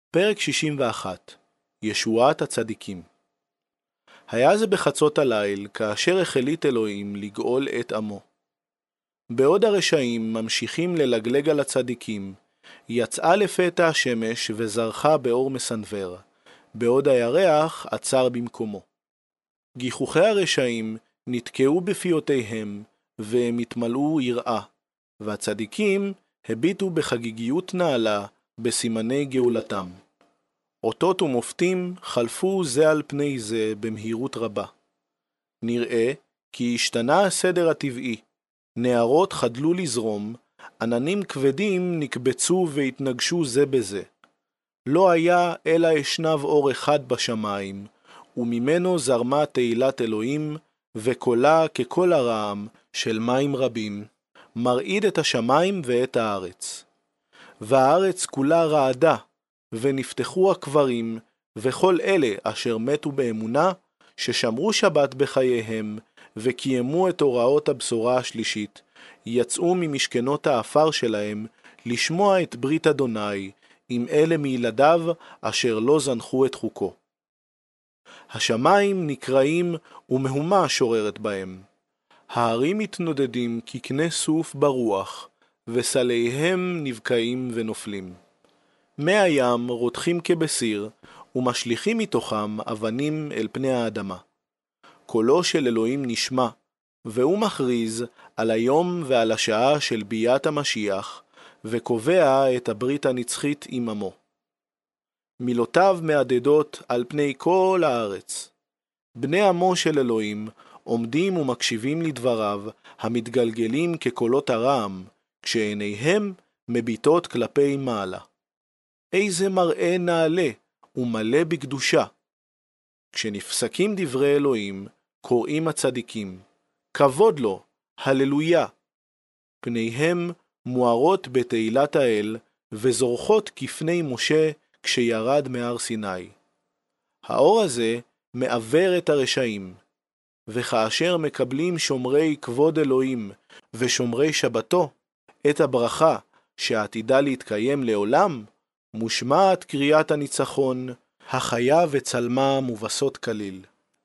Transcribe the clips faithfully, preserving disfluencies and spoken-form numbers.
פרק שישים ואחת. ישועת הצדיקים. היה זה בחצות הליל, כאשר החליט אלוהים לגאול את עמו. בעוד הרשעים ממשיכים ללגלג על הצדיקים, יצאה לפתע השמש וזרחה באור מסנבר, בעוד הירח עצר במקומו. גיחוכי הרשעים נתקעו בפיותיהם, והם התמלאו יראה, והצדיקים הביטו בחגיגיות נעלה בסימני גאולתם. אותות ומופתים חלפו זה על פני זה במהירות רבה. נראה כי השתנה הסדר הטבעי, נהרות חדלו לזרום, עננים כבדים נקבצו והתנגשו זה בזה. לא היה אלא אשנב אור אחד בשמיים, וממנו זרמה תהילת אלוהים, וקולה כקול הרעם של מים רבים, מרעיד את השמיים ואת הארץ. והארץ כולה רעדה, ונפתחו הקברים, וכל אלה אשר מתו באמונה, ששמרו שבת בחייהם, וקיימו את הוראות הבשורה השלישית, יצאו ממשכנות האפר שלהם, לשמוע את ברית אדוני, עם אלה מילדיו, אשר לא זנחו את חוקו. השמיים נקראים, ומהומה שוררת בהם. הערים מתנודדים כקנה סוף ברוח, וסליהם נבקעים ונופלים. מי הים רותחים כבסיר, ומשליכים מתוכם אבנים אל פני האדמה. קולו של אלוהים נשמע, והוא מכריז על היום ועל השעה של ביאת המשיח, וקובע את הברית הנצחית עם עמו. מילותיו מעדדות על פני כל הארץ. בני עמו של אלוהים עומדים ומקשיבים לדבריו, המתגלגלים כקולות הרעם, כשעיניהם מביטות כלפי מעלה. איזה מראה נעלה ומלא בקדושה. כשנפסקים דברי אלוהים, קוראים הצדיקים, כבוד לו, הללויה. פניהם מוארות בתהילת האל, וזורחות כפני משה כשירד מהר סיני. האור הזה מעבר את הרשעים, וכאשר מקבלים שומרי כבוד אלוהים ושומרי שבתו, את הברכה שעתידה להתקיים לעולם, מושמעת קריאת הניצחון, החיה וצלמה מובסות כליל.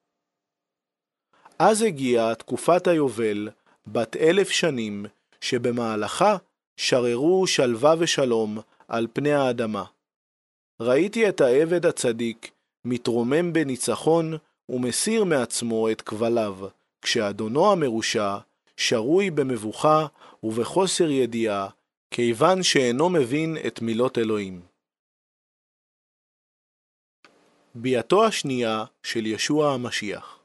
אז הגיעה תקופת היובל, בת אלף שנים, שבמהלכה שררו שלווה ושלום על פני האדמה. ראיתי את העבד הצדיק מתרומם בניצחון ומסיר מעצמו את כבליו, כשאדונו המרושע שרוי במבוכה ובחוסר ידיעה, כיוון שאינו מבין את מילות אלוהים. ביאתו השנייה של ישוע המשיח.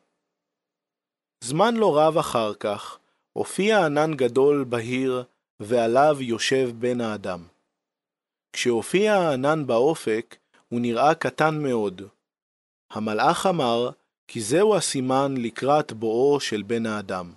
זמן לא רב אחר כך, הופיע ענן גדול בהיר, ועליו יושב בן האדם. כשהופיע הענן באופק, הוא נראה קטן מאוד. המלאך אמר, כי זהו הסימן לקראת בואו של בן האדם.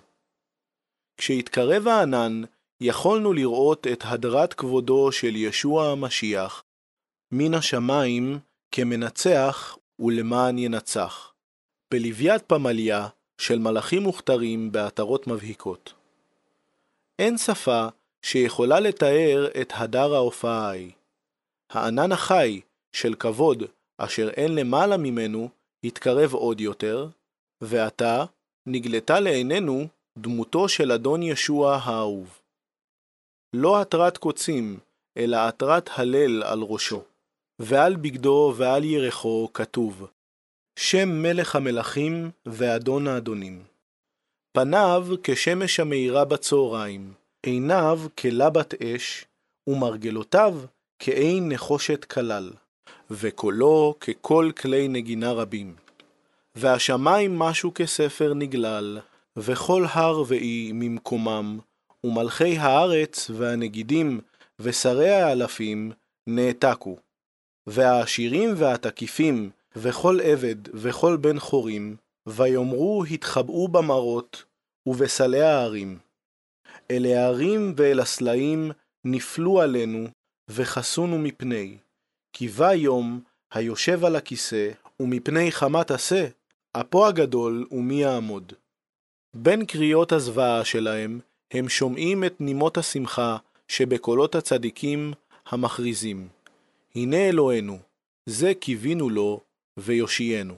כשהתקרב הענן, יכולנו לראות את הדרת כבודו של ישוע המשיח, מן השמיים כמנצח ולמען ינצח, בלוויית פמליה של מלאכים מוכתרים בעטרות מבהיקות. אין שפה שיכולה לתאר את הדר ההופעה ההיא. הענן החי של כבוד אשר אין למעלה ממנו התקרב עוד יותר, ועתה נגלתה לעינינו דמותו של אדון ישוע האהוב. לא עטרת קוצים, אלא עטרת הלל על ראשו, ועל בגדו ועל ירחו כתוב, שם מלך המלכים ואדון האדונים. פניו כשמש המאירה בצהריים, עיניו כלבת אש, ומרגלותיו כעין נחושת כלל, וקולו ככל כלי נגינה רבים. והשמיים משהו כספר נגלל, וכל הר ואי ממקומם, ומלכי הארץ והנגידים ושרי האלפים נעתקו. והעשירים והתקיפים וכל עבד וכל בן חורים, ויאמרו התחבאו במרות ובסלי הערים. אל הערים ואל הסלעים נפלו עלינו וחסונו מפני, כי בא יום היושב על הכיסא, ומפני חמת עשה, אפו הגדול ומי יעמוד. בין קריאות הזוועה שלהם, הם שומעים את נימות השמחה שבקולות הצדיקים המכריזים. הנה אלוהינו, זה קיווינו לו ויושיינו.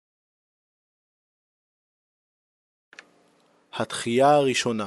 התחייה הראשונה.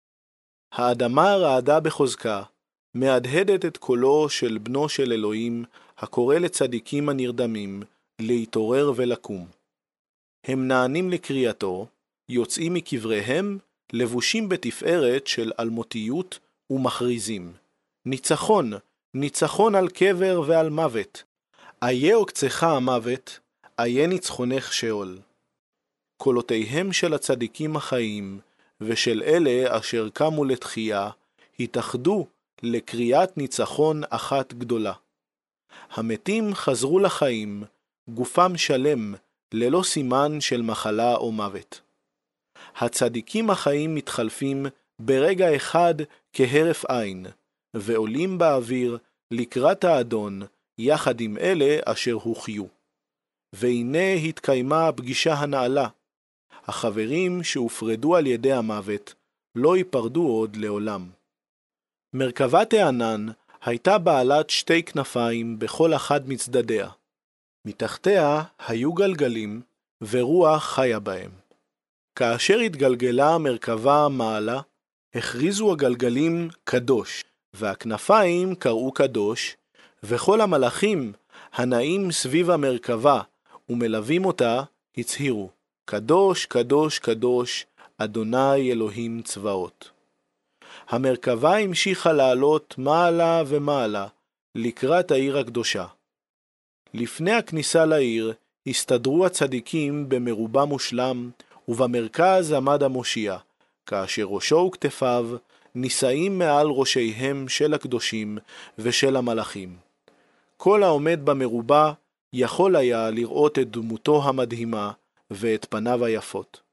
האדמה רעדה בחוזקה, מהדהדת את קולו של בנו של אלוהים, הקורא לצדיקים הנרדמים, להתעורר ולקום. הם נענים לקריאתו, יוצאים מקבריהם, לבושים בתפארת של אלמותיות ומכריזים. ניצחון, ניצחון על קבר ועל מוות. איה עוקצך המוות, איה ניצחונך שאול. קולותיהם של הצדיקים החיים, ושל אלה אשר קמו לתחייה, התאחדו לקריאת ניצחון אחת גדולה. המתים חזרו לחיים, גופם שלם, ללא סימן של מחלה או מוות. הצדיקים החיים מתחלפים ברגע אחד כהרף עין, ועולים באוויר לקראת האדון, יחד עם אלה אשר הוחיו. והנה התקיימה הפגישה הנעלה. החברים שהופרדו על ידי המוות לא ייפרדו עוד לעולם. מרכבת הענן הייתה בעלת שתי כנפיים בכל אחד מצדדיה. מתחתיה היו גלגלים ורוח חיה בהם. כאשר התגלגלה המרכבה מעלה, הכריזו הגלגלים קדוש, והכנפיים קראו קדוש, וכל המלאכים הנעים סביב המרכבה ומלווים אותה הצהירו, קדוש, קדוש, קדוש, אדוני אלוהים צבאות. המרכבה המשיכה לעלות מעלה ומעלה לקראת העיר הקדושה. לפני הכניסה לעיר הסתדרו הצדיקים במרובה מושלם, ובמרכז עמד המושיע, כאשר ראשו וכתפיו נישאים מעל ראשיהם של הקדושים ושל המלאכים. כל העומד במרובה יכול היה לראות את דמותו המדהימה ואת פניו היפות.